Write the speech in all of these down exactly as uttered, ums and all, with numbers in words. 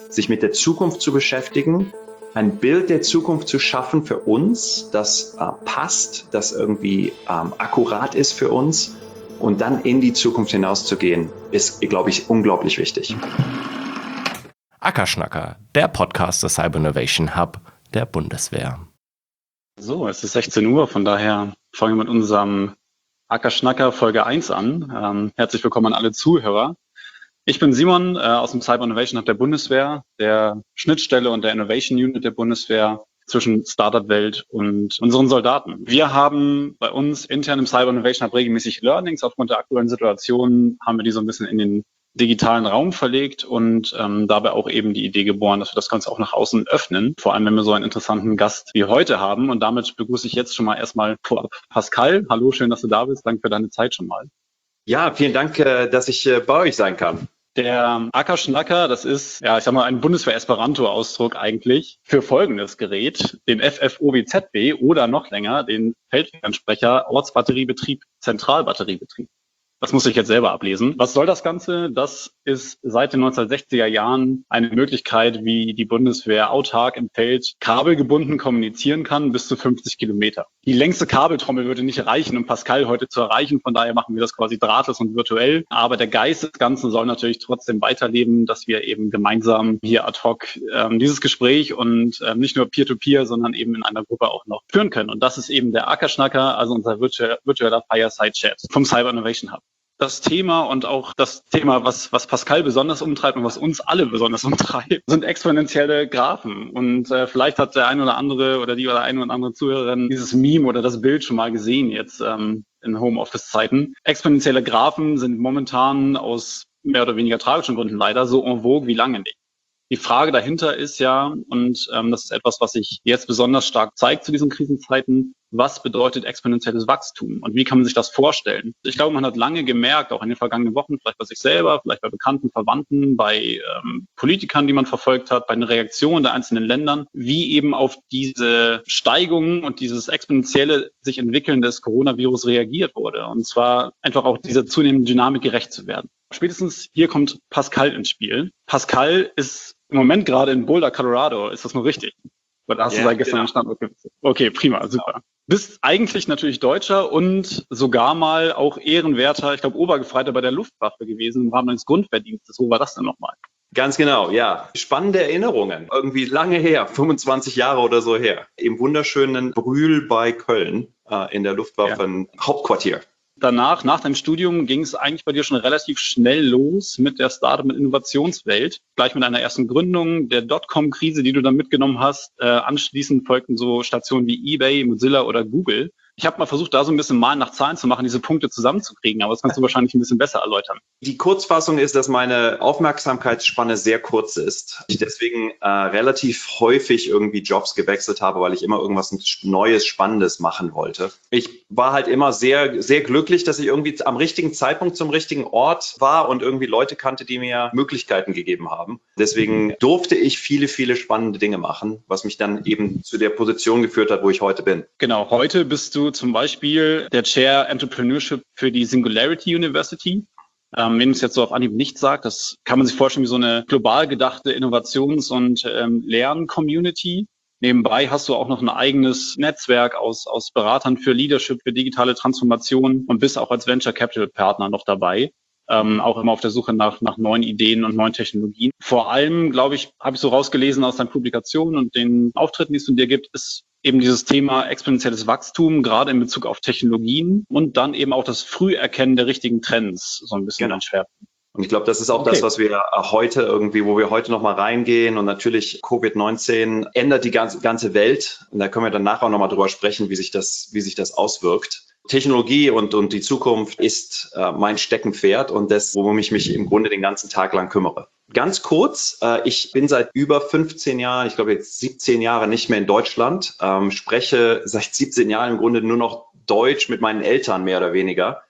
sich mit der Zukunft zu beschäftigen, ein Bild der Zukunft zu schaffen für uns, das äh, passt, das irgendwie ähm, akkurat ist für uns und dann in die Zukunft hinauszugehen, ist, glaube ich, unglaublich wichtig. Ackerschnacker, der Podcast des Cyber Innovation Hub der Bundeswehr. So, es ist sechzehn Uhr, von daher fangen wir mit unserem Ackerschnacker Folge eins an. Ähm, herzlich willkommen an alle Zuhörer. Ich bin Simon äh, aus dem Cyber Innovation Hub der Bundeswehr, der Schnittstelle und der Innovation Unit der Bundeswehr zwischen Startup-Welt und unseren Soldaten. Wir haben bei uns intern im Cyber Innovation Hub regelmäßig Learnings. Aufgrund der aktuellen Situation haben wir die so ein bisschen in den digitalen Raum verlegt und ähm, dabei auch eben die Idee geboren, dass wir das Ganze auch nach außen öffnen. Vor allem, wenn wir so einen interessanten Gast wie heute haben. Und damit begrüße ich jetzt schon mal erstmal vorab Pascal. Hallo, schön, dass du da bist. Danke für deine Zeit schon mal. Ja, vielen Dank, äh, dass ich äh, bei euch sein kann. Der Ackerschnacker, das ist, ja, ich sag mal, ein Bundeswehr-Esperanto-Ausdruck eigentlich für folgendes Gerät, den F F O W Z B oder noch länger den Feldfernsprecher Ortsbatteriebetrieb, Zentralbatteriebetrieb. Das muss ich jetzt selber ablesen. Was soll das Ganze? Das ist seit den neunzehnhundertsechziger Jahren eine Möglichkeit, wie die Bundeswehr autark im Feld kabelgebunden kommunizieren kann, bis zu fünfzig Kilometer. Die längste Kabeltrommel würde nicht reichen, um Pascal heute zu erreichen. Von daher machen wir das quasi drahtlos und virtuell. Aber der Geist des Ganzen soll natürlich trotzdem weiterleben, dass wir eben gemeinsam hier ad hoc ähm, dieses Gespräch und ähm, nicht nur Peer-to-Peer, sondern eben in einer Gruppe auch noch führen können. Und das ist eben der Ackerschnacker, also unser virtu- virtueller Fireside-Chat vom Cyber Innovation Hub. Das Thema und auch das Thema, was, was Pascal besonders umtreibt und was uns alle besonders umtreibt, sind exponentielle Graphen. Und äh, vielleicht hat der ein oder andere oder die oder eine oder andere Zuhörerin dieses Meme oder das Bild schon mal gesehen jetzt ähm, in Homeoffice-Zeiten. Exponentielle Graphen sind momentan aus mehr oder weniger tragischen Gründen leider so en vogue wie lange nicht. Die Frage dahinter ist ja, und ähm, das ist etwas, was sich jetzt besonders stark zeigt zu diesen Krisenzeiten, was bedeutet exponentielles Wachstum und wie kann man sich das vorstellen? Ich glaube, man hat lange gemerkt, auch in den vergangenen Wochen, vielleicht bei sich selber, vielleicht bei bekannten Verwandten, bei ähm, Politikern, die man verfolgt hat, bei den Reaktionen der einzelnen Ländern, wie eben auf diese Steigungen und dieses exponentielle sich entwickeln des Coronavirus reagiert wurde. Und zwar einfach auch dieser zunehmenden Dynamik gerecht zu werden. Spätestens hier kommt Pascal ins Spiel. Pascal ist im Moment gerade in Boulder, Colorado. Ist das nur richtig? Oder hast ja, du seit gestern am Standort gewechselt? Okay, prima, super. Genau. Bist eigentlich natürlich Deutscher und sogar mal auch Ehrenwerter, ich glaube Obergefreiter bei der Luftwaffe gewesen im Rahmen eines Grundverdienstes. Wo war das denn nochmal? Ganz genau, ja. Spannende Erinnerungen. Irgendwie lange her, fünfundzwanzig Jahre oder so her. Im wunderschönen Brühl bei Köln äh, in der Luftwaffen-Hauptquartier. Danach, nach deinem Studium, ging es eigentlich bei dir schon relativ schnell los mit der Startup- und Innovationswelt. Gleich mit einer ersten Gründung, der Dotcom-Krise, die du dann mitgenommen hast. Äh, anschließend folgten so Stationen wie eBay, Mozilla oder Google. Ich habe mal versucht, da so ein bisschen mal nach Zahlen zu machen, diese Punkte zusammenzukriegen, aber das kannst du wahrscheinlich ein bisschen besser erläutern. Die Kurzfassung ist, dass meine Aufmerksamkeitsspanne sehr kurz ist. Ich deswegen äh, relativ häufig irgendwie Jobs gewechselt habe, weil ich immer irgendwas Neues, Spannendes machen wollte. Ich war halt immer sehr, sehr glücklich, dass ich irgendwie am richtigen Zeitpunkt zum richtigen Ort war und irgendwie Leute kannte, die mir Möglichkeiten gegeben haben. Deswegen durfte ich viele, viele spannende Dinge machen, was mich dann eben zu der Position geführt hat, wo ich heute bin. Genau, heute bist du zum Beispiel der Chair Entrepreneurship für die Singularity University. Ähm, wenn es jetzt so auf Anhieb nicht sagt, das kann man sich vorstellen wie so eine global gedachte Innovations- und ähm, Lern-Community. Nebenbei hast du auch noch ein eigenes Netzwerk aus, aus Beratern für Leadership, für digitale Transformation und bist auch als Venture Capital Partner noch dabei. Ähm, auch immer auf der Suche nach, nach neuen Ideen und neuen Technologien. Vor allem, glaube ich, habe ich so rausgelesen aus deinen Publikationen und den Auftritten, die es von dir gibt, ist eben dieses Thema exponentielles Wachstum, gerade in Bezug auf Technologien und dann eben auch das Früherkennen der richtigen Trends, so ein bisschen dein Schwerpunkt. Und ich glaube, das ist auch okay. Das, was wir heute irgendwie, wo wir heute nochmal reingehen. Und natürlich Covid neunzehn ändert die ganze, ganze Welt. Und da können wir dann nachher auch nochmal drüber sprechen, wie sich das, wie sich das auswirkt. Technologie und, und die Zukunft ist äh, mein Steckenpferd und das, worum ich mich im Grunde den ganzen Tag lang kümmere. Ganz kurz, äh, ich bin seit über fünfzehn Jahren, ich glaube jetzt siebzehn Jahre nicht mehr in Deutschland, ähm, spreche seit siebzehn Jahren im Grunde nur noch Deutsch mit meinen Eltern mehr oder weniger.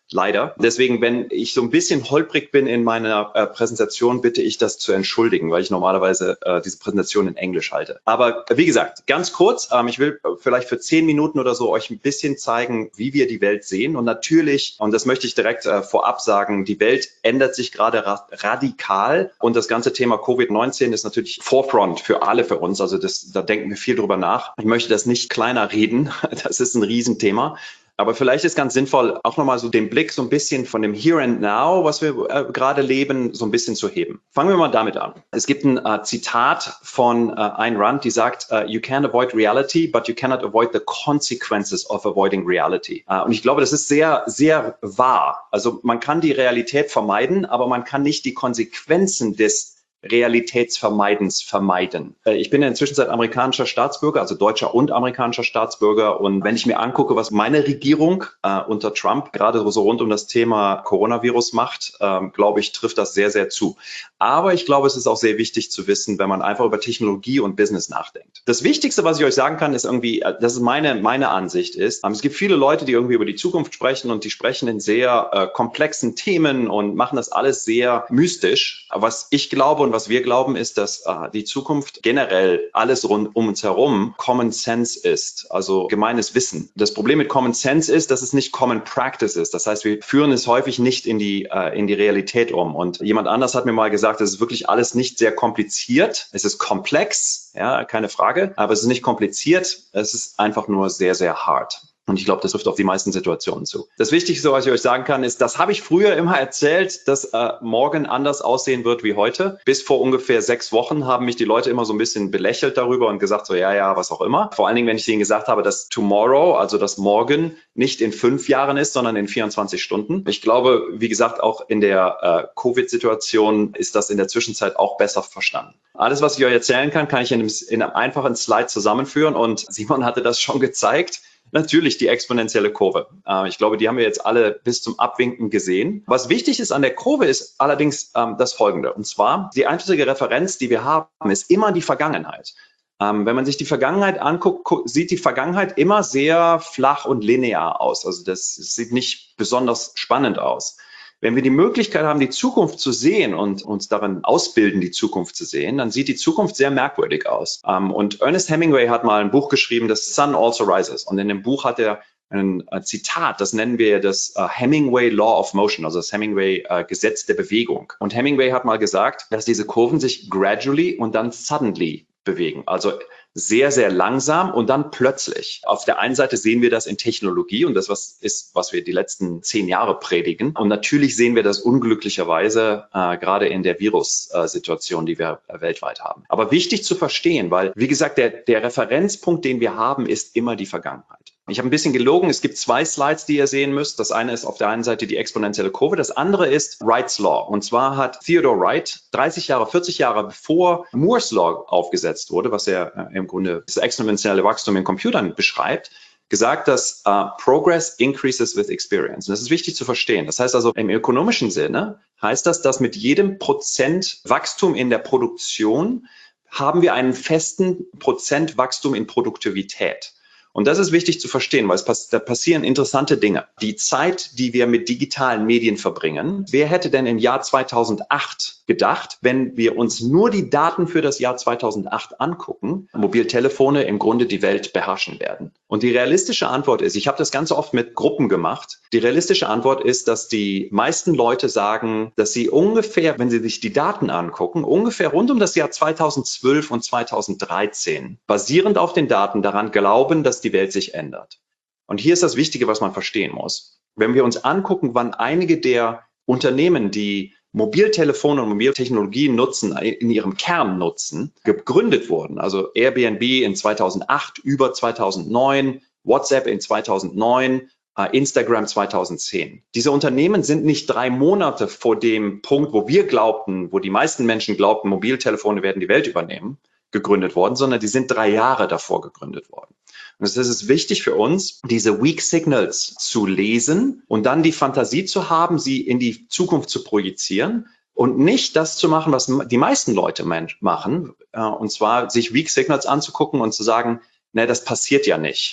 Leider. Deswegen, wenn ich so ein bisschen holprig bin in meiner äh, Präsentation, bitte ich das zu entschuldigen, weil ich normalerweise äh, diese Präsentation in Englisch halte. Aber äh, wie gesagt, ganz kurz, ähm, ich will vielleicht für zehn Minuten oder so euch ein bisschen zeigen, wie wir die Welt sehen. Und natürlich, und das möchte ich direkt äh, vorab sagen, die Welt ändert sich gerade ra radikal. Und das ganze Thema Covid neunzehn ist natürlich Forefront für alle für uns. Also das, da denken wir viel drüber nach. Ich möchte das nicht kleiner reden. Das ist ein Riesenthema. Aber vielleicht ist ganz sinnvoll, auch nochmal so den Blick so ein bisschen von dem Here and Now, was wir äh, gerade leben, so ein bisschen zu heben. Fangen wir mal damit an. Es gibt ein äh, Zitat von äh, Ayn Rand, die sagt, uh, you can avoid reality, but you cannot avoid the consequences of avoiding reality. Uh, und ich glaube, das ist sehr, sehr wahr. Also man kann die Realität vermeiden, aber man kann nicht die Konsequenzen des Realitätsvermeidens vermeiden. Ich bin in der Zwischenzeit amerikanischer Staatsbürger, also deutscher und amerikanischer Staatsbürger. Und wenn ich mir angucke, was meine Regierung äh, unter Trump gerade so rund um das Thema Coronavirus macht, ähm, glaube ich, trifft das sehr, sehr zu. Aber ich glaube, es ist auch sehr wichtig zu wissen, wenn man einfach über Technologie und Business nachdenkt. Das Wichtigste, was ich euch sagen kann, ist irgendwie, das ist meine, meine Ansicht ist, ähm, es gibt viele Leute, die irgendwie über die Zukunft sprechen und die sprechen in sehr äh, komplexen Themen und machen das alles sehr mystisch. Was ich glaube und was wir glauben, ist, dass äh, die Zukunft generell alles rund um uns herum Common Sense ist, also gemeines Wissen. Das Problem mit Common Sense ist, dass es nicht Common Practice ist. Das heißt, wir führen es häufig nicht in die, äh, in die Realität um. Und jemand anders hat mir mal gesagt, es ist wirklich alles nicht sehr kompliziert. Es ist komplex, ja, keine Frage, aber es ist nicht kompliziert. Es ist einfach nur sehr, sehr hart. Und ich glaube, das trifft auf die meisten Situationen zu. Das Wichtigste, was ich euch sagen kann, ist, das habe ich früher immer erzählt, dass äh, morgen anders aussehen wird wie heute. Bis vor ungefähr sechs Wochen haben mich die Leute immer so ein bisschen belächelt darüber und gesagt, so ja, ja, was auch immer. Vor allen Dingen, wenn ich denen gesagt habe, dass tomorrow, also das morgen, nicht in fünf Jahren ist, sondern in vierundzwanzig Stunden. Ich glaube, wie gesagt, auch in der äh, Covid-Situation ist das in der Zwischenzeit auch besser verstanden. Alles, was ich euch erzählen kann, kann ich in einem, in einem einfachen Slide zusammenführen. Und Simon hatte das schon gezeigt. Natürlich die exponentielle Kurve. Äh, ich glaube, die haben wir jetzt alle bis zum Abwinken gesehen. Was wichtig ist an der Kurve ist allerdings ähm, das Folgende. Und zwar, die einzige Referenz, die wir haben, ist immer die Vergangenheit. Ähm, wenn man sich die Vergangenheit anguckt, sieht die Vergangenheit immer sehr flach und linear aus. Also das, das sieht nicht besonders spannend aus. Wenn wir die Möglichkeit haben, die Zukunft zu sehen und uns darin ausbilden, die Zukunft zu sehen, dann sieht die Zukunft sehr merkwürdig aus. Und Ernest Hemingway hat mal ein Buch geschrieben, das Sun Also Rises. Und in dem Buch hat er ein Zitat, das nennen wir das Hemingway Law of Motion, also das Hemingway Gesetz der Bewegung. Und Hemingway hat mal gesagt, dass diese Kurven sich gradually und dann suddenly bewegen. Also sehr, sehr langsam und dann plötzlich. Auf der einen Seite sehen wir das in Technologie und das was ist, was wir die letzten zehn Jahre predigen. Und natürlich sehen wir das unglücklicherweise äh, gerade in der Virus-Situation, die wir äh, weltweit haben. Aber wichtig zu verstehen, weil, wie gesagt, der, der Referenzpunkt, den wir haben, ist immer die Vergangenheit. Ich habe ein bisschen gelogen. Es gibt zwei Slides, die ihr sehen müsst. Das eine ist auf der einen Seite die exponentielle Kurve. Das andere ist Wright's Law. Und zwar hat Theodore Wright dreißig Jahre, vierzig Jahre bevor Moore's Law aufgesetzt wurde, was er äh, im Grunde das exponentielle Wachstum in Computern beschreibt, gesagt, dass uh, Progress increases with experience. Und das ist wichtig zu verstehen. Das heißt also, im ökonomischen Sinne heißt das, dass mit jedem Prozent Wachstum in der Produktion haben wir einen festen Prozent Wachstum in Produktivität. Und das ist wichtig zu verstehen, weil es pass da passieren interessante Dinge. Die Zeit, die wir mit digitalen Medien verbringen, wer hätte denn im Jahr zweitausendacht gedacht, wenn wir uns nur die Daten für das Jahr zweitausendacht angucken, Mobiltelefone im Grunde die Welt beherrschen werden? Und die realistische Antwort ist, ich habe das ganz oft mit Gruppen gemacht, die realistische Antwort ist, dass die meisten Leute sagen, dass sie ungefähr, wenn sie sich die Daten angucken, ungefähr rund um das Jahr zweitausendzwölf und zweitausenddreizehn, basierend auf den Daten daran glauben, dass die Welt sich ändert. Und hier ist das Wichtige, was man verstehen muss. Wenn wir uns angucken, wann einige der Unternehmen, die Mobiltelefone und Mobiltechnologien nutzen, in ihrem Kern nutzen, gegründet wurden. Also Airbnb in zweitausendacht, über zweitausendneun, WhatsApp in zweitausendneun, Instagram zweitausendzehn. Diese Unternehmen sind nicht drei Monate vor dem Punkt, wo wir glaubten, wo die meisten Menschen glaubten, Mobiltelefone werden die Welt übernehmen, gegründet worden, sondern die sind drei Jahre davor gegründet worden. Und es ist wichtig für uns, diese Weak Signals zu lesen und dann die Fantasie zu haben, sie in die Zukunft zu projizieren und nicht das zu machen, was die meisten Leute machen, und zwar sich Weak Signals anzugucken und zu sagen, ne, das passiert ja nicht.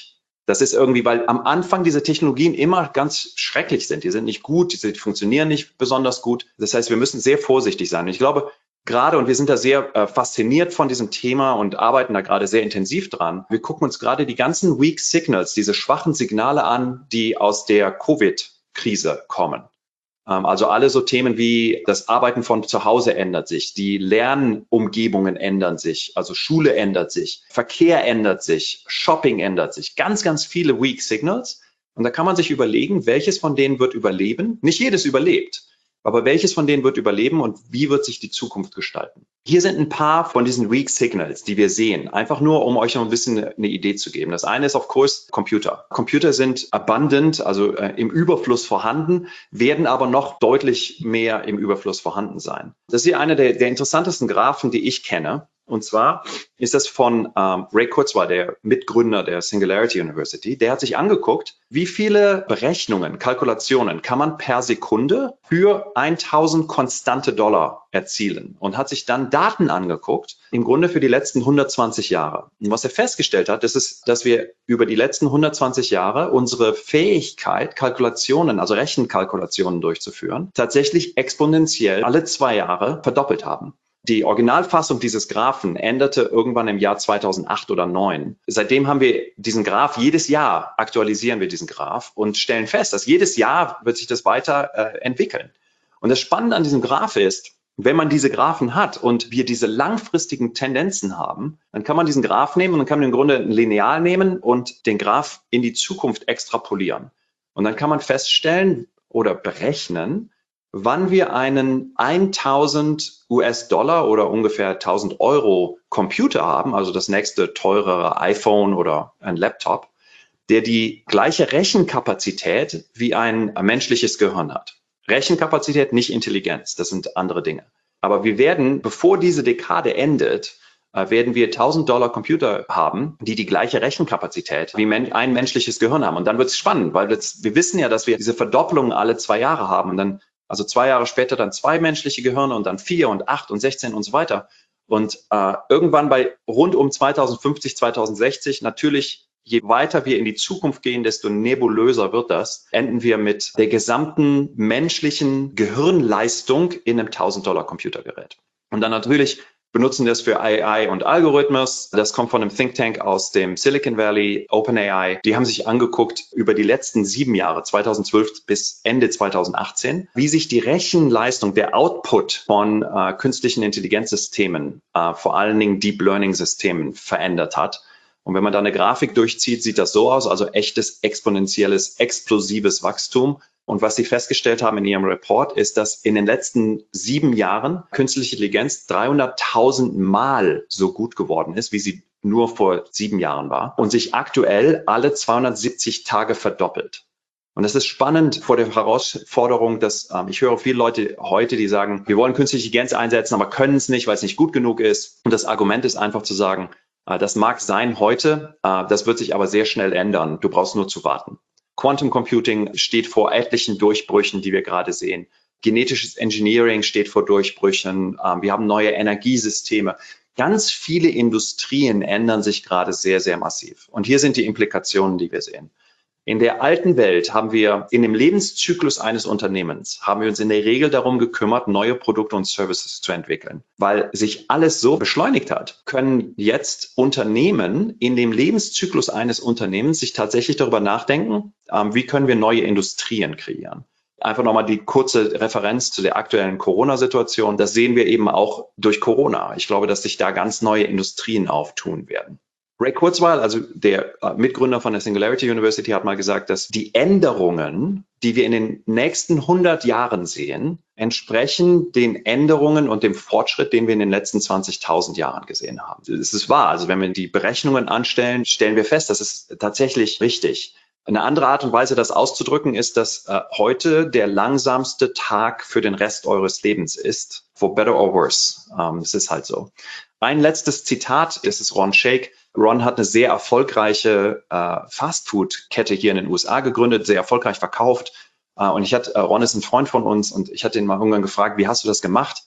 Das ist irgendwie, weil am Anfang diese Technologien immer ganz schrecklich sind. Die sind nicht gut, die funktionieren nicht besonders gut. Das heißt, wir müssen sehr vorsichtig sein. Und ich glaube, gerade, und wir sind da sehr äh, fasziniert von diesem Thema und arbeiten da gerade sehr intensiv dran. Wir gucken uns gerade die ganzen Weak Signals, diese schwachen Signale an, die aus der Covid-Krise kommen. Ähm, also alle so Themen wie das Arbeiten von zu Hause ändert sich, die Lernumgebungen ändern sich, also Schule ändert sich, Verkehr ändert sich, Shopping ändert sich, ganz, ganz viele Weak Signals. Und da kann man sich überlegen, welches von denen wird überleben. Nicht jedes überlebt. Aber welches von denen wird überleben und wie wird sich die Zukunft gestalten? Hier sind ein paar von diesen Weak Signals, die wir sehen. Einfach nur, um euch noch ein bisschen eine Idee zu geben. Das eine ist, of course, Computer. Computer sind abundant, also äh, im Überfluss vorhanden, werden aber noch deutlich mehr im Überfluss vorhanden sein. Das ist hier einer der, der interessantesten Graphen, die ich kenne. Und zwar ist das von ähm, Ray Kurzweil, der Mitgründer der Singularity University. Der hat sich angeguckt, wie viele Berechnungen, Kalkulationen kann man per Sekunde für tausend konstante Dollar erzielen und hat sich dann Daten angeguckt, im Grunde für die letzten hundertzwanzig Jahre. Und was er festgestellt hat, das ist, dass wir über die letzten hundertzwanzig Jahre unsere Fähigkeit, Kalkulationen, also Rechenkalkulationen durchzuführen, tatsächlich exponentiell alle zwei Jahre verdoppelt haben. Die Originalfassung dieses Graphen änderte irgendwann im Jahr zweitausendacht oder zweitausendneun. Seitdem haben wir diesen Graph, jedes Jahr aktualisieren wir diesen Graph und stellen fest, dass jedes Jahr wird sich das weiter äh, entwickeln. Und das Spannende an diesem Graph ist, wenn man diese Graphen hat und wir diese langfristigen Tendenzen haben, dann kann man diesen Graph nehmen und dann kann man im Grunde ein Lineal nehmen und den Graph in die Zukunft extrapolieren. Und dann kann man feststellen oder berechnen, wann wir einen tausend US-Dollar oder ungefähr tausend Euro Computer haben, also das nächste teurere iPhone oder ein Laptop, der die gleiche Rechenkapazität wie ein menschliches Gehirn hat. Rechenkapazität, nicht Intelligenz, das sind andere Dinge. Aber wir werden, bevor diese Dekade endet, werden wir tausend Dollar Computer haben, die die gleiche Rechenkapazität wie ein menschliches Gehirn haben. Und dann wird es spannend, weil jetzt, wir wissen ja, dass wir diese Verdoppelung alle zwei Jahre haben und dann also zwei Jahre später dann zwei menschliche Gehirne und dann vier und acht und sechzehn und so weiter. Und äh, irgendwann bei rund um zweitausendfünfzig, zweitausendsechzig, natürlich, je weiter wir in die Zukunft gehen, desto nebulöser wird das, enden wir mit der gesamten menschlichen Gehirnleistung in einem tausend Dollar Computergerät. Und dann natürlich benutzen das für A I und Algorithmus. Das kommt von einem Think Tank aus dem Silicon Valley, OpenAI. Die haben sich angeguckt über die letzten sieben Jahre, zweitausendzwölf bis Ende zweitausendachtzehn, wie sich die Rechenleistung, der Output von äh, künstlichen Intelligenzsystemen, äh, vor allen Dingen Deep Learning Systemen verändert hat. Und wenn man da eine Grafik durchzieht, sieht das so aus, also echtes, exponentielles, explosives Wachstum. Und was sie festgestellt haben in ihrem Report, ist, dass in den letzten sieben Jahren künstliche Intelligenz dreihunderttausend Mal so gut geworden ist, wie sie nur vor sieben Jahren war und sich aktuell alle zweihundertsiebzig Tage verdoppelt. Und das ist spannend vor der Herausforderung, dass ähm, ich höre viele Leute heute, die sagen, wir wollen künstliche Intelligenz einsetzen, aber können es nicht, weil es nicht gut genug ist. Und das Argument ist einfach zu sagen, äh, das mag sein heute, äh, das wird sich aber sehr schnell ändern. Du brauchst nur zu warten. Quantum Computing steht vor etlichen Durchbrüchen, die wir gerade sehen. Genetisches Engineering steht vor Durchbrüchen. Wir haben neue Energiesysteme. Ganz viele Industrien ändern sich gerade sehr, sehr massiv. Und hier sind die Implikationen, die wir sehen. In der alten Welt haben wir in dem Lebenszyklus eines Unternehmens, haben wir uns in der Regel darum gekümmert, neue Produkte und Services zu entwickeln. Weil sich alles so beschleunigt hat, können jetzt Unternehmen in dem Lebenszyklus eines Unternehmens sich tatsächlich darüber nachdenken, ähm, wie können wir neue Industrien kreieren. Einfach nochmal die kurze Referenz zu der aktuellen Corona-Situation. Das sehen wir eben auch durch Corona. Ich glaube, dass sich da ganz neue Industrien auftun werden. Ray Kurzweil, also der Mitgründer von der Singularity University, hat mal gesagt, dass die Änderungen, die wir in den nächsten hundert Jahren sehen, entsprechen den Änderungen und dem Fortschritt, den wir in den letzten zwanzigtausend Jahren gesehen haben. Das ist wahr. Also wenn wir die Berechnungen anstellen, stellen wir fest, das ist tatsächlich richtig. Eine andere Art und Weise, das auszudrücken, ist, dass äh, heute der langsamste Tag für den Rest eures Lebens ist. For better or worse. Ähm, das ist halt so. Ein letztes Zitat, das ist Ron Shaich. Ron hat eine sehr erfolgreiche äh, Fastfood-Kette hier in den U S A gegründet, sehr erfolgreich verkauft. Äh, und ich hatte, äh, Ron ist ein Freund von uns und ich hatte ihn mal irgendwann gefragt, wie hast du das gemacht?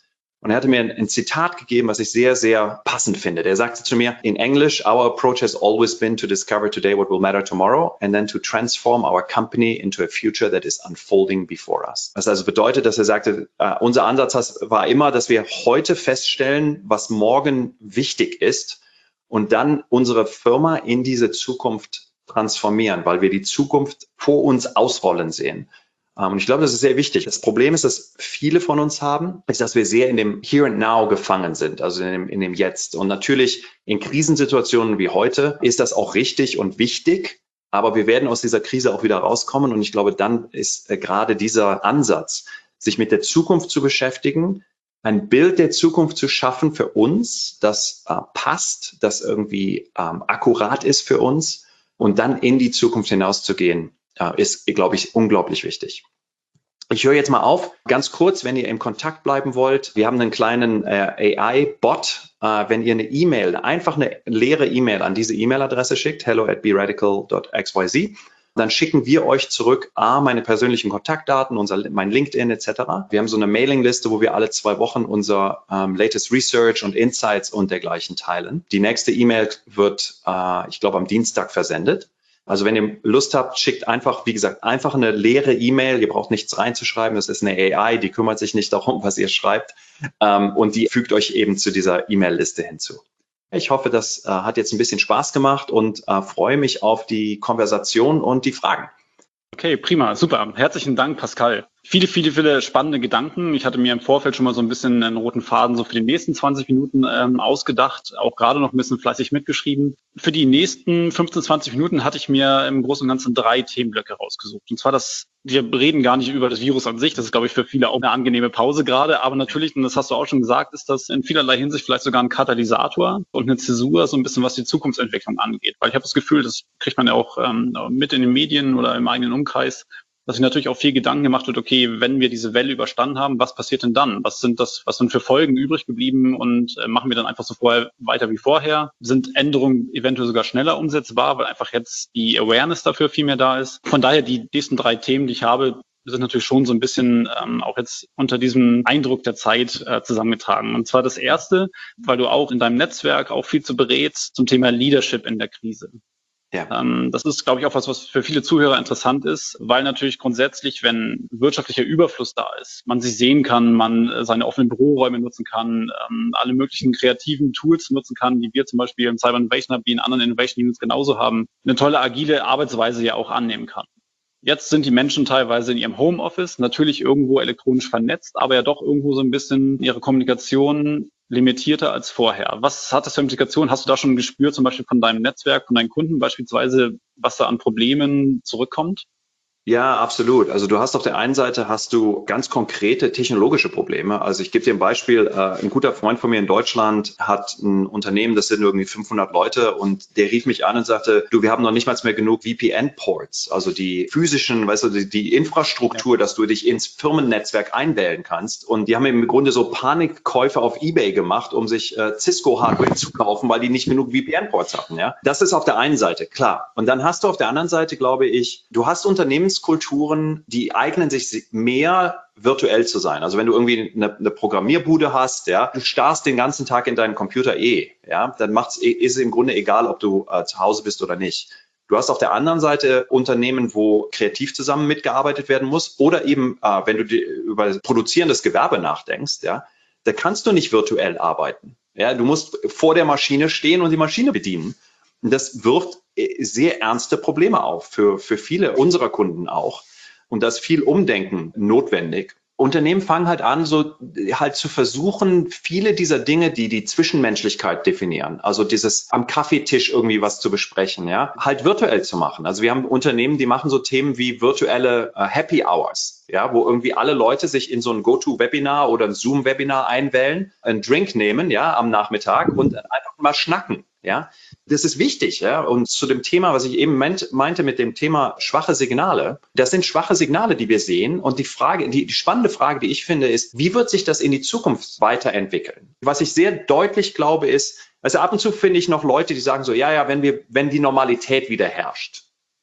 Und er hatte mir ein, ein Zitat gegeben, was ich sehr, sehr passend finde. Der sagte zu mir in Englisch, our approach has always been to discover today what will matter tomorrow and then to transform our company into a future that is unfolding before us. Was also bedeutet, dass er sagte, uh, unser Ansatz war immer, dass wir heute feststellen, was morgen wichtig ist und dann unsere Firma in diese Zukunft transformieren, weil wir die Zukunft vor uns ausrollen sehen. Und ich glaube, das ist sehr wichtig. Das Problem ist, dass viele von uns haben, ist, dass wir sehr in dem Here and Now gefangen sind, also in dem, in dem Jetzt. Und natürlich in Krisensituationen wie heute ist das auch richtig und wichtig. Aber wir werden aus dieser Krise auch wieder rauskommen. Und ich glaube, dann ist äh, gerade dieser Ansatz, sich mit der Zukunft zu beschäftigen, ein Bild der Zukunft zu schaffen für uns, das äh, passt, das irgendwie ähm, akkurat ist für uns und dann in die Zukunft hinauszugehen, ist, glaube ich, unglaublich wichtig. Ich höre jetzt mal auf, ganz kurz, wenn ihr im Kontakt bleiben wollt. Wir haben einen kleinen äh, A I-Bot. Äh, wenn ihr eine E-Mail, einfach eine leere E-Mail an diese E-Mail-Adresse schickt, hello at beradical dot x y z, dann schicken wir euch zurück A, meine persönlichen Kontaktdaten, unser, mein LinkedIn et cetera. Wir haben so eine Mailingliste, wo wir alle zwei Wochen unser ähm, latest Research und Insights und dergleichen teilen. Die nächste E-Mail wird, äh, ich glaube, am Dienstag versendet. Also wenn ihr Lust habt, schickt einfach, wie gesagt, einfach eine leere E-Mail. Ihr braucht nichts reinzuschreiben. Das ist eine A I, die kümmert sich nicht darum, was ihr schreibt. Ähm, und die fügt euch eben zu dieser E-Mail-Liste hinzu. Ich hoffe, das äh, hat jetzt ein bisschen Spaß gemacht und äh, freue mich auf die Konversation und die Fragen. Okay, prima, super. Herzlichen Dank, Pascal. Viele, viele, viele spannende Gedanken. Ich hatte mir im Vorfeld schon mal so ein bisschen einen roten Faden so für die nächsten zwanzig Minuten ähm, ausgedacht, auch gerade noch ein bisschen fleißig mitgeschrieben. Für die nächsten fünfzehn, zwanzig Minuten hatte ich mir im Großen und Ganzen drei Themenblöcke rausgesucht. Und zwar das, wir reden gar nicht über das Virus an sich. Das ist, glaube ich, für viele auch eine angenehme Pause gerade. Aber natürlich, und das hast du auch schon gesagt, ist das in vielerlei Hinsicht vielleicht sogar ein Katalysator und eine Zäsur, so ein bisschen, was die Zukunftsentwicklung angeht. Weil ich habe das Gefühl, das kriegt man ja auch ähm, mit in den Medien oder im eigenen Umkreis, dass sich natürlich auch viel Gedanken gemacht wird, okay, wenn wir diese Welle überstanden haben, was passiert denn dann? Was sind das, was sind für Folgen übrig geblieben und äh, machen wir dann einfach so vorher weiter wie vorher? Sind Änderungen eventuell sogar schneller umsetzbar, weil einfach jetzt die Awareness dafür viel mehr da ist? Von daher, die nächsten drei Themen, die ich habe, sind natürlich schon so ein bisschen ähm, auch jetzt unter diesem Eindruck der Zeit äh, zusammengetragen. Und zwar das erste, weil du auch in deinem Netzwerk auch viel zu berätst zum Thema Leadership in der Krise. Ja. Ähm, das ist, glaube ich, auch was, was für viele Zuhörer interessant ist, weil natürlich grundsätzlich, wenn wirtschaftlicher Überfluss da ist, man sich sehen kann, man äh, seine offenen Büroräume nutzen kann, ähm, alle möglichen kreativen Tools nutzen kann, die wir zum Beispiel im Cyber Innovation Hub, wie in anderen Innovation Units genauso haben, eine tolle agile Arbeitsweise ja auch annehmen kann. Jetzt sind die Menschen teilweise in ihrem Homeoffice, natürlich irgendwo elektronisch vernetzt, aber ja doch irgendwo so ein bisschen ihre Kommunikation limitierter als vorher. Was hat das für Implikationen? Hast du da schon ein Gespür zum Beispiel von deinem Netzwerk, von deinen Kunden beispielsweise, was da an Problemen zurückkommt? Ja, absolut. Also du hast auf der einen Seite hast du ganz konkrete technologische Probleme. Also ich gebe dir ein Beispiel. Äh, ein guter Freund von mir in Deutschland hat ein Unternehmen, das sind irgendwie fünfhundert Leute und der rief mich an und sagte, du, wir haben noch nicht mal mehr genug V P N-Ports, also die physischen, weißt du, die, die Infrastruktur, ja, dass du dich ins Firmennetzwerk einwählen kannst. Und die haben im Grunde so Panikkäufe auf eBay gemacht, um sich äh, Cisco-Hardware zu kaufen, weil die nicht genug V P N-Ports hatten. Ja, das ist auf der einen Seite, klar. Und dann hast du auf der anderen Seite, glaube ich, du hast Unternehmens Kulturen, die eignen sich mehr virtuell zu sein. Also wenn du irgendwie eine, eine Programmierbude hast, ja, du starrst den ganzen Tag in deinen Computer eh, ja, dann macht's, ist es im Grunde egal, ob du äh, zu Hause bist oder nicht. Du hast auf der anderen Seite Unternehmen, wo kreativ zusammen mitgearbeitet werden muss oder eben, äh, wenn du die, über produzierendes Gewerbe nachdenkst, ja, da kannst du nicht virtuell arbeiten. Ja, du musst vor der Maschine stehen und die Maschine bedienen. Und das wirft sehr ernste Probleme auf, für, für viele unserer Kunden auch. Und da ist viel Umdenken notwendig. Unternehmen fangen halt an, so halt zu versuchen, viele dieser Dinge, die die Zwischenmenschlichkeit definieren, also dieses am Kaffeetisch irgendwie was zu besprechen, ja, halt virtuell zu machen. Also wir haben Unternehmen, die machen so Themen wie virtuelle uh, Happy Hours, ja, wo irgendwie alle Leute sich in so ein GoTo-Webinar oder ein Zoom-Webinar einwählen, einen Drink nehmen, ja, am Nachmittag und einfach mal schnacken. Ja, das ist wichtig. Ja, und zu dem Thema, was ich eben meinte mit dem Thema schwache Signale, das sind schwache Signale, die wir sehen. Und die Frage, die, die spannende Frage, die ich finde, ist, wie wird sich das in die Zukunft weiterentwickeln? Was ich sehr deutlich glaube, ist, also ab und zu finde ich noch Leute, die sagen so, ja, ja, wenn wir, wenn die Normalität wieder herrscht.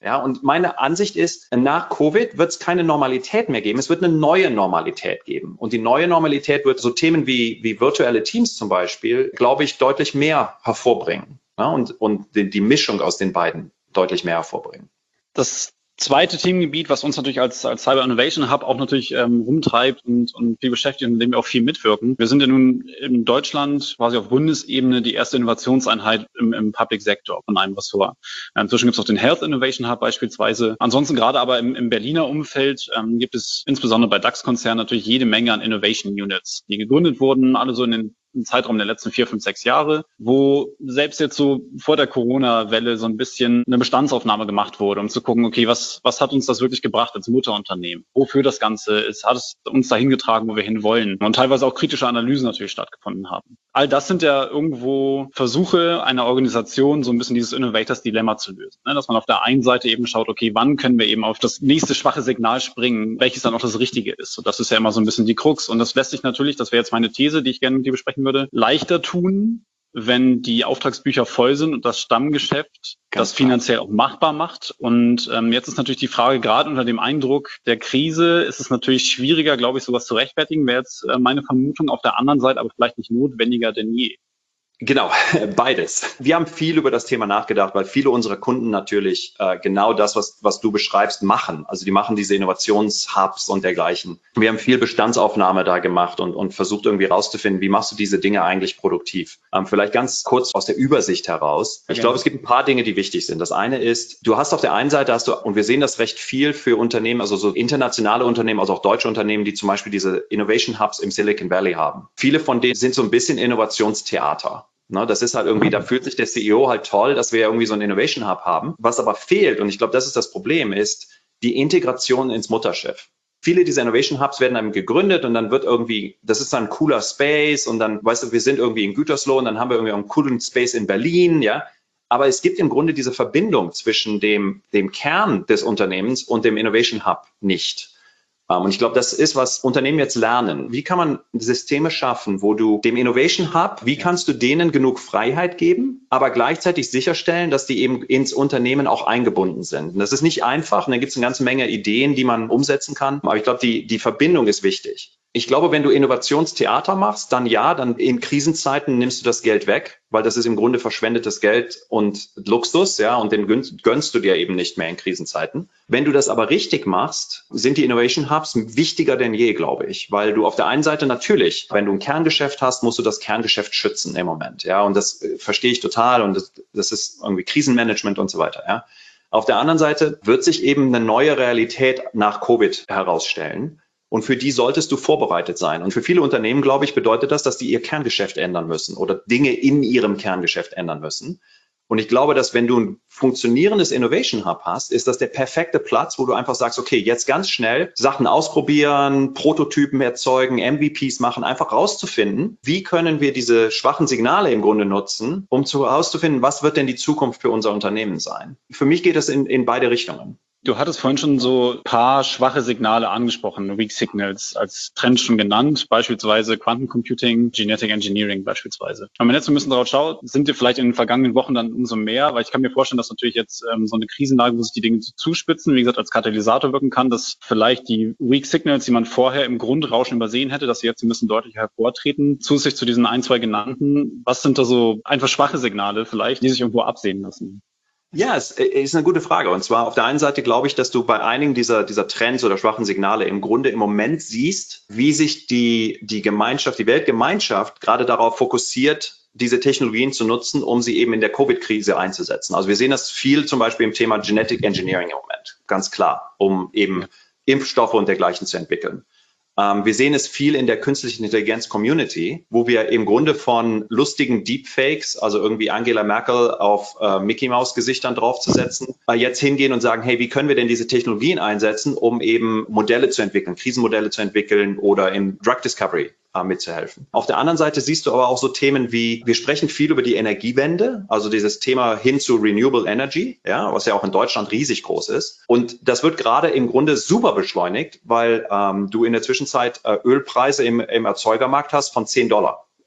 Ja, und meine Ansicht ist, nach Covid wird es keine Normalität mehr geben. Es wird eine neue Normalität geben. Und die neue Normalität wird so Themen wie, wie virtuelle Teams zum Beispiel, glaube ich, deutlich mehr hervorbringen. Ja, und und die, die Mischung aus den beiden deutlich mehr hervorbringen. Das zweite Themengebiet, was uns natürlich als, als Cyber Innovation Hub auch natürlich ähm, rumtreibt und, und viel beschäftigt und in dem wir auch viel mitwirken. Wir sind ja nun in Deutschland quasi auf Bundesebene die erste Innovationseinheit im, im Public Sector von einem Ressort. Inzwischen gibt es auch den Health Innovation Hub beispielsweise. Ansonsten gerade aber im, im Berliner Umfeld ähm, gibt es insbesondere bei DAX-Konzernen natürlich jede Menge an Innovation Units, die gegründet wurden, alle so in den im Zeitraum der letzten vier, fünf, sechs Jahre, wo selbst jetzt so vor der Corona-Welle so ein bisschen eine Bestandsaufnahme gemacht wurde, um zu gucken, okay, was was hat uns das wirklich gebracht als Mutterunternehmen? Wofür das Ganze ist? Hat es uns dahin getragen, wo wir hin wollen? Und teilweise auch kritische Analysen natürlich stattgefunden haben. All das sind ja irgendwo Versuche einer Organisation, so ein bisschen dieses Innovators-Dilemma zu lösen. Ne? Dass man auf der einen Seite eben schaut, okay, wann können wir eben auf das nächste schwache Signal springen, welches dann auch das Richtige ist. Und das ist ja immer so ein bisschen die Krux. Und das lässt sich natürlich, das wäre jetzt meine These, die ich gerne mit dir besprechen würde, leichter tun, wenn die Auftragsbücher voll sind und das Stammgeschäft Ganz das finanziell auch machbar macht. Und ähm, jetzt ist natürlich die Frage, gerade unter dem Eindruck der Krise ist es natürlich schwieriger, glaube ich, sowas zu rechtfertigen, wäre jetzt äh, meine Vermutung. Auf der anderen Seite aber vielleicht nicht notwendiger denn je. Genau, beides. Wir haben viel über das Thema nachgedacht, weil viele unserer Kunden natürlich äh, genau das, was, was du beschreibst, machen. Also die machen diese Innovationshubs und dergleichen. Wir haben viel Bestandsaufnahme da gemacht und, und versucht irgendwie rauszufinden, wie machst du diese Dinge eigentlich produktiv. Ähm, vielleicht ganz kurz aus der Übersicht heraus. Ich Ja. glaube, es gibt ein paar Dinge, die wichtig sind. Das eine ist, du hast auf der einen Seite, hast du, und wir sehen das recht viel für Unternehmen, also so internationale Unternehmen, also auch deutsche Unternehmen, die zum Beispiel diese Innovation Hubs im Silicon Valley haben. Viele von denen sind so ein bisschen Innovationstheater. Ne, das ist halt irgendwie, da fühlt sich der C E O halt toll, dass wir irgendwie so einen Innovation Hub haben. Was aber fehlt, und ich glaube, das ist das Problem, ist die Integration ins Mutterschiff. Viele dieser Innovation Hubs werden dann gegründet und dann wird irgendwie, das ist dann ein cooler Space und dann, weißt du, wir sind irgendwie in Gütersloh und dann haben wir irgendwie einen coolen Space in Berlin, ja. Aber es gibt im Grunde diese Verbindung zwischen dem, dem Kern des Unternehmens und dem Innovation Hub nicht. Und ich glaube, das ist, was Unternehmen jetzt lernen. Wie kann man Systeme schaffen, wo du dem Innovation Hub, wie kannst du denen genug Freiheit geben, aber gleichzeitig sicherstellen, dass die eben ins Unternehmen auch eingebunden sind. Und das ist nicht einfach und da gibt es eine ganze Menge Ideen, die man umsetzen kann. Aber ich glaube, die, die Verbindung ist wichtig. Ich glaube, wenn du Innovationstheater machst, dann ja, dann in Krisenzeiten nimmst du das Geld weg, weil das ist im Grunde verschwendetes Geld und Luxus, ja, und den gönnst du dir eben nicht mehr in Krisenzeiten. Wenn du das aber richtig machst, sind die Innovation Hubs wichtiger denn je, glaube ich, weil du auf der einen Seite natürlich, wenn du ein Kerngeschäft hast, musst du das Kerngeschäft schützen im Moment, ja, und das äh, verstehe ich total und das, das ist irgendwie Krisenmanagement und so weiter, ja. Auf der anderen Seite wird sich eben eine neue Realität nach Covid herausstellen. Und für die solltest du vorbereitet sein. Und für viele Unternehmen, glaube ich, bedeutet das, dass die ihr Kerngeschäft ändern müssen oder Dinge in ihrem Kerngeschäft ändern müssen. Und ich glaube, dass wenn du ein funktionierendes Innovation Hub hast, ist das der perfekte Platz, wo du einfach sagst, okay, jetzt ganz schnell Sachen ausprobieren, Prototypen erzeugen, M V Ps machen, einfach rauszufinden, wie können wir diese schwachen Signale im Grunde nutzen, um zu herauszufinden, was wird denn die Zukunft für unser Unternehmen sein. Für mich geht es in, in beide Richtungen. Du hattest vorhin schon so ein paar schwache Signale angesprochen, Weak Signals als Trend schon genannt, beispielsweise Quantencomputing, Genetic Engineering beispielsweise. Wenn man jetzt ein bisschen darauf schaut, sind dir vielleicht in den vergangenen Wochen dann umso mehr, weil ich kann mir vorstellen, dass natürlich jetzt ähm, so eine Krisenlage, wo sich die Dinge zuspitzen, wie gesagt, als Katalysator wirken kann, dass vielleicht die Weak Signals, die man vorher im Grundrauschen übersehen hätte, dass sie jetzt ein bisschen deutlicher hervortreten. Zusätzlich zu diesen ein, zwei genannten, was sind da so einfach schwache Signale vielleicht, die sich irgendwo absehen lassen? Ja, es ist eine gute Frage. Und zwar auf der einen Seite glaube ich, dass du bei einigen dieser, dieser Trends oder schwachen Signale im Grunde im Moment siehst, wie sich die, die Gemeinschaft, die Weltgemeinschaft gerade darauf fokussiert, diese Technologien zu nutzen, um sie eben in der Covid-Krise einzusetzen. Also wir sehen das viel zum Beispiel im Thema Genetic Engineering im Moment, ganz klar, um eben Impfstoffe und dergleichen zu entwickeln. Ähm, wir sehen es viel in der künstlichen Intelligenz-Community, wo wir im Grunde von lustigen Deepfakes, also irgendwie Angela Merkel auf äh, Mickey-Maus-Gesichtern draufzusetzen, äh, jetzt hingehen und sagen, hey, wie können wir denn diese Technologien einsetzen, um eben Modelle zu entwickeln, Krisenmodelle zu entwickeln oder in Drug Discovery äh, mitzuhelfen. Auf der anderen Seite siehst du aber auch so Themen wie, wir sprechen viel über die Energiewende, also dieses Thema hin zu Renewable Energy, ja, was ja auch in Deutschland riesig groß ist. Und das wird gerade im Grunde super beschleunigt, weil ähm, du in der Zwischenzeit äh, Ölpreise im, im Erzeugermarkt hast von zehn Dollar.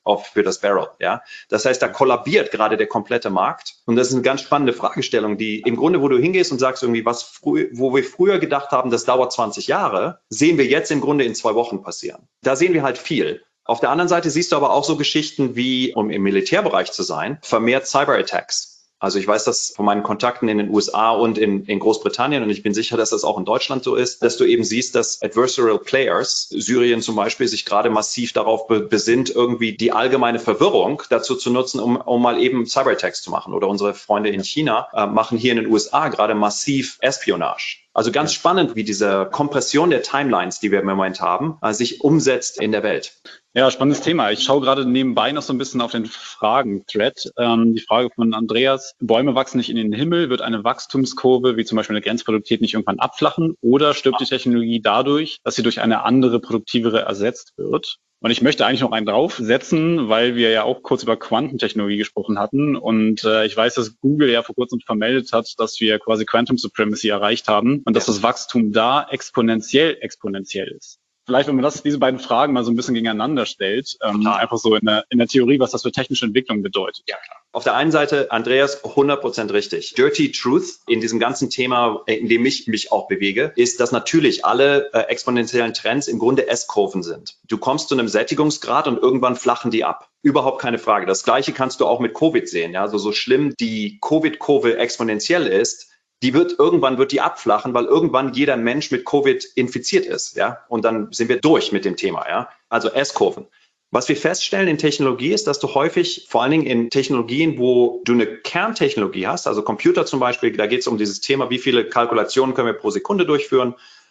auf, für das Barrel. Ja? Das heißt, da kollabiert gerade der komplette Markt. Und das ist eine ganz spannende Fragestellung, die im Grunde, wo du hingehst und sagst irgendwie, was frü- wo wir früher gedacht haben, das dauert zwanzig Jahre, sehen wir jetzt im Grunde in zwei Wochen passieren. Da sehen wir halt viel. Auf der anderen Seite siehst du aber auch so Geschichten wie, um im Militärbereich zu sein, vermehrt Cyberattacks. Also ich weiß das von meinen Kontakten in den U S A und in, in Großbritannien, und ich bin sicher, dass das auch in Deutschland so ist, dass du eben siehst, dass Adversarial Players, Syrien zum Beispiel, sich gerade massiv darauf be- besinnt, irgendwie die allgemeine Verwirrung dazu zu nutzen, um, um mal eben Cyberattacks zu machen. Oder unsere Freunde in China äh, machen hier in den U S A gerade massiv Espionage. Also ganz ja. spannend, wie diese Kompression der Timelines, die wir im Moment haben, äh, sich umsetzt in der Welt. Ja, spannendes Thema. Ich schaue gerade nebenbei noch so ein bisschen auf den Fragen-Thread. Ähm, die Frage von Andreas: Bäume wachsen nicht in den Himmel. Wird eine Wachstumskurve, wie zum Beispiel eine Grenzproduktivität, nicht irgendwann abflachen? Oder stirbt die Technologie dadurch, dass sie durch eine andere, produktivere ersetzt wird? Und ich möchte eigentlich noch einen draufsetzen, weil wir ja auch kurz über Quantentechnologie gesprochen hatten. Und äh, ich weiß, dass Google ja vor kurzem vermeldet hat, dass wir quasi Quantum Supremacy erreicht haben und dass ja. das Wachstum da exponentiell exponentiell ist. Vielleicht, wenn man das, diese beiden Fragen mal so ein bisschen gegeneinander stellt, ähm, einfach so in der, in der Theorie, was das für technische Entwicklung bedeutet. Ja, klar. Auf der einen Seite, Andreas, hundert Prozent richtig. Dirty Truth in diesem ganzen Thema, in dem ich mich auch bewege, ist, dass natürlich alle äh, exponentiellen Trends im Grunde S-Kurven sind. Du kommst zu einem Sättigungsgrad und irgendwann flachen die ab. Überhaupt keine Frage. Das Gleiche kannst du auch mit Covid sehen. Ja? Also so schlimm die Covid-Kurve exponentiell ist, die wird, irgendwann wird die abflachen, weil irgendwann jeder Mensch mit Covid infiziert ist, ja. Und dann sind wir durch mit dem Thema, ja. Also S-Kurven. Was wir feststellen in Technologie ist, dass du häufig, vor allen Dingen in Technologien, wo du eine Kerntechnologie hast, also Computer zum Beispiel, da geht es um dieses Thema, wie viele Kalkulationen können wir pro Sekunde durchführen.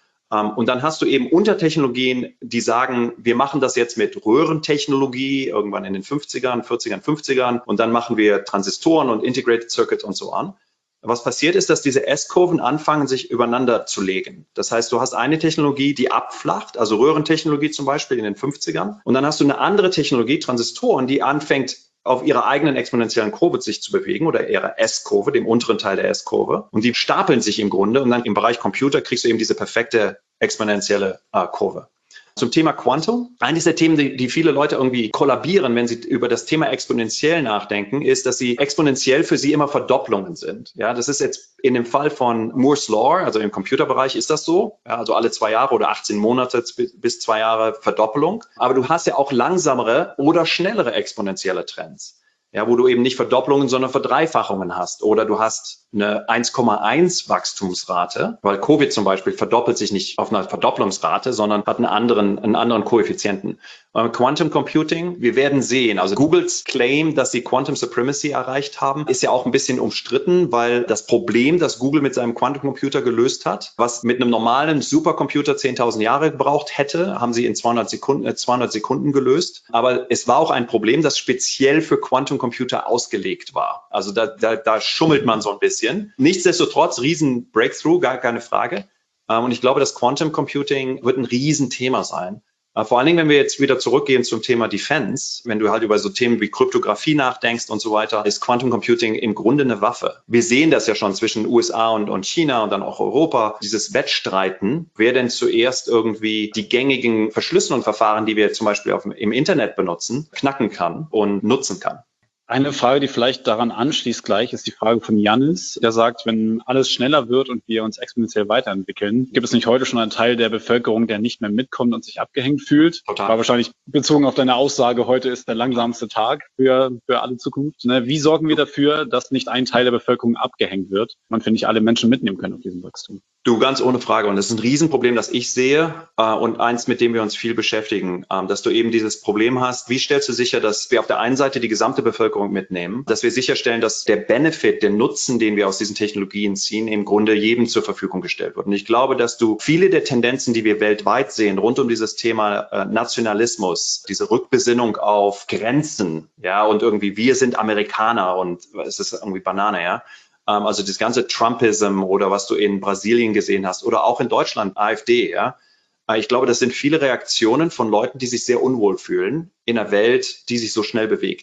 Und dann hast du eben Untertechnologien, die sagen, wir machen das jetzt mit Röhrentechnologie, irgendwann in den fünfzigern, vierzigern, fünfzigern, und dann machen wir Transistoren und Integrated Circuits und so an. Was passiert ist, dass diese S-Kurven anfangen, sich übereinander zu legen. Das heißt, du hast eine Technologie, die abflacht, also Röhrentechnologie zum Beispiel in den fünfzigern. Und dann hast du eine andere Technologie, Transistoren, die anfängt, auf ihrer eigenen exponentiellen Kurve sich zu bewegen oder ihrer S-Kurve, dem unteren Teil der S-Kurve. Und die stapeln sich im Grunde. Und dann im Bereich Computer kriegst du eben diese perfekte exponentielle äh, Kurve. Zum Thema Quantum. Eines der Themen, die, die viele Leute irgendwie kollabieren, wenn sie über das Thema exponentiell nachdenken, ist, dass sie exponentiell für sie immer Verdopplungen sind. Ja, das ist jetzt in dem Fall von Moore's Law, also im Computerbereich ist das so. Ja, also alle zwei Jahre oder achtzehn Monate bis zwei Jahre Verdoppelung. Aber du hast ja auch langsamere oder schnellere exponentielle Trends. Ja, wo du eben nicht Verdopplungen, sondern Verdreifachungen hast. Oder du hast eine eins Komma eins Wachstumsrate, weil Covid zum Beispiel verdoppelt sich nicht auf einer Verdopplungsrate, sondern hat einen anderen, einen anderen Koeffizienten. Ähm, Quantum Computing, wir werden sehen, also Googles Claim, dass sie Quantum Supremacy erreicht haben, ist ja auch ein bisschen umstritten, weil das Problem, das Google mit seinem Quantum Computer gelöst hat, was mit einem normalen Supercomputer zehntausend Jahre gebraucht hätte, haben sie in zweihundert Sekunden, äh, zweihundert Sekunden gelöst. Aber es war auch ein Problem, das speziell für Quantum Computer ausgelegt war. Also da, da, da schummelt man so ein bisschen. Nichtsdestotrotz, riesen Breakthrough, gar keine Frage. Und ich glaube, das Quantum Computing wird ein Riesenthema sein. Vor allen Dingen, wenn wir jetzt wieder zurückgehen zum Thema Defense, wenn du halt über so Themen wie Kryptographie nachdenkst und so weiter, ist Quantum Computing im Grunde eine Waffe. Wir sehen das ja schon zwischen U S A und, und China und dann auch Europa, dieses Wettstreiten, wer denn zuerst irgendwie die gängigen Verschlüsselungsverfahren, die wir zum Beispiel auf, im Internet benutzen, knacken kann und nutzen kann. Eine Frage, die vielleicht daran anschließt gleich, ist die Frage von Jannis, der sagt, wenn alles schneller wird und wir uns exponentiell weiterentwickeln, gibt es nicht heute schon einen Teil der Bevölkerung, der nicht mehr mitkommt und sich abgehängt fühlt? Total. War wahrscheinlich bezogen auf deine Aussage, heute ist der langsamste Tag für, für alle Zukunft. Wie sorgen wir dafür, dass nicht ein Teil der Bevölkerung abgehängt wird und wir nicht alle Menschen mitnehmen können auf diesem Wachstum? Du, ganz ohne Frage. Und das ist ein Riesenproblem, das ich sehe äh, und eins, mit dem wir uns viel beschäftigen, ähm, dass du eben dieses Problem hast. Wie stellst du sicher, dass wir auf der einen Seite die gesamte Bevölkerung mitnehmen, dass wir sicherstellen, dass der Benefit, der Nutzen, den wir aus diesen Technologien ziehen, im Grunde jedem zur Verfügung gestellt wird. Und ich glaube, dass du viele der Tendenzen, die wir weltweit sehen, rund um dieses Thema äh, Nationalismus, diese Rückbesinnung auf Grenzen, ja, und irgendwie wir sind Amerikaner und es ist irgendwie Banane, ja. Also das ganze Trumpism oder was du in Brasilien gesehen hast oder auch in Deutschland, AfD, ja. Ich glaube, das sind viele Reaktionen von Leuten, die sich sehr unwohl fühlen in einer Welt, die sich so schnell bewegt.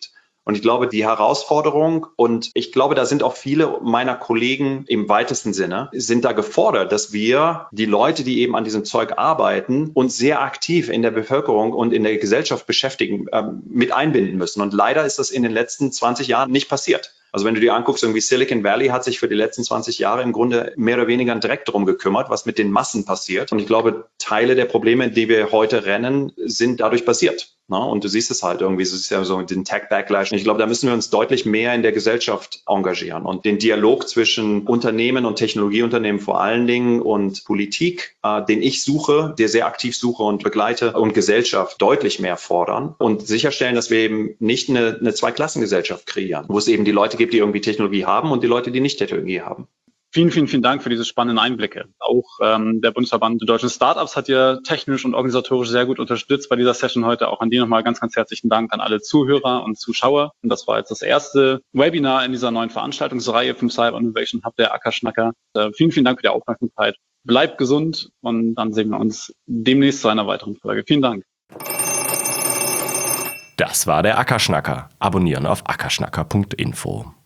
Und ich glaube, die Herausforderung, und ich glaube, da sind auch viele meiner Kollegen im weitesten Sinne, sind da gefordert, dass wir die Leute, die eben an diesem Zeug arbeiten, uns sehr aktiv in der Bevölkerung und in der Gesellschaft beschäftigen, ähm, mit einbinden müssen. Und leider ist das in den letzten zwanzig Jahren nicht passiert. Also wenn du dir anguckst, irgendwie Silicon Valley hat sich für die letzten zwanzig Jahre im Grunde mehr oder weniger direkt darum gekümmert, was mit den Massen passiert. Und ich glaube, Teile der Probleme, die wir heute rennen, sind dadurch passiert. Und du siehst es halt irgendwie, es ist ja so den Tech-Backlash. Und ich glaube, da müssen wir uns deutlich mehr in der Gesellschaft engagieren und den Dialog zwischen Unternehmen und Technologieunternehmen vor allen Dingen und Politik, äh, den ich suche, der sehr aktiv suche und begleite, und Gesellschaft deutlich mehr fordern und sicherstellen, dass wir eben nicht eine, eine Zweiklassengesellschaft kreieren, wo es eben die Leute gibt, die irgendwie Technologie haben und die Leute, die nicht Technologie haben. Vielen, vielen, vielen Dank für diese spannenden Einblicke. Auch ähm, der Bundesverband der deutschen Startups hat ja technisch und organisatorisch sehr gut unterstützt bei dieser Session heute. Auch an dir nochmal ganz, ganz herzlichen Dank an alle Zuhörer und Zuschauer. Und das war jetzt das erste Webinar in dieser neuen Veranstaltungsreihe vom Cyber Innovation Hub, der Ackerschnacker. Äh, vielen, vielen Dank für die Aufmerksamkeit. Bleibt gesund und dann sehen wir uns demnächst zu einer weiteren Folge. Vielen Dank. Das war der Ackerschnacker. Abonnieren auf ackerschnacker punkt info.